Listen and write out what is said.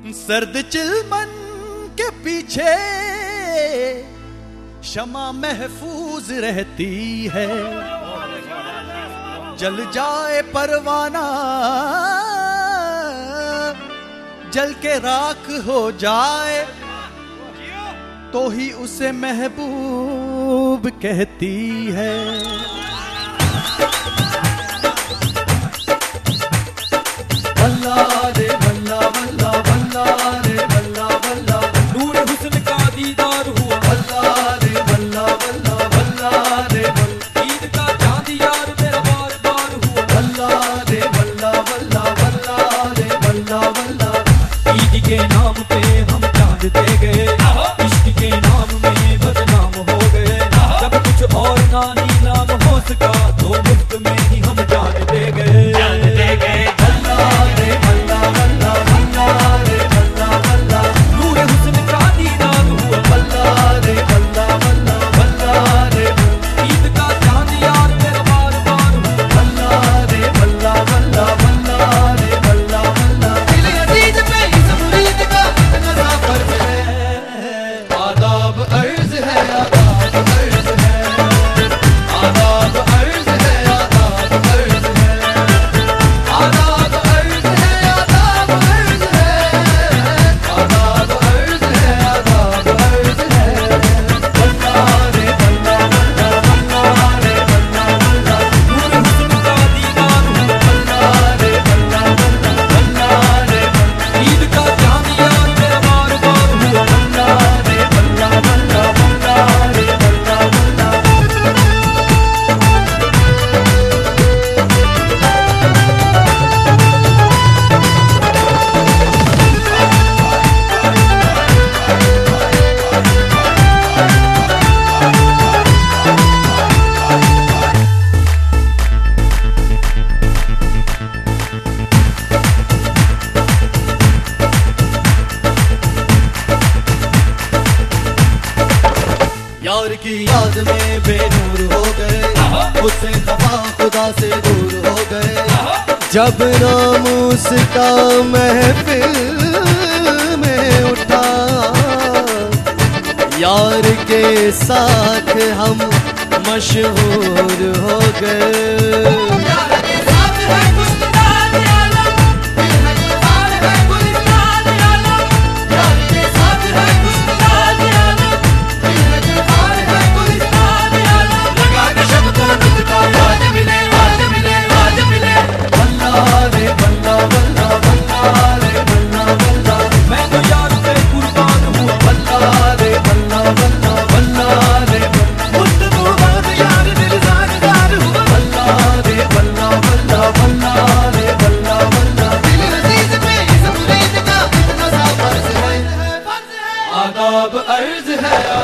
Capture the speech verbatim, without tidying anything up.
सर्द चिलमन के पीछे शमा महफूज रहती है, जल जाए परवाना जल के राख हो जाए तो ही उसे महबूब कहती है। बल्ला रे बल्ला बल्ला बल्ला रे बल्ला बल्ला, नूर हुस्न का दीदार हुआ। बल्ला रे बल्ला बल्ला बल्ला रे बल्ला, ईद का चांद यार मेरा बार बार हुआ। बल्ला रे बल्ला बल्ला बल्ला रे बल्ला बल्ला, ईद के नाम पे हम चांद दे गए, इश्क के नाम में बदनाम हो गए। जब कुछ और ना नीलाम हो सका तो मुफ्त में ही हम जान दे गए, जान दे गए। यार की याद में बेनूर हो गए, उससे खफा खुदा से दूर हो गए। जब नामूस का महफिल में उठा, यार के साथ हम मशहूर हो गए। आदाब अर्ज है।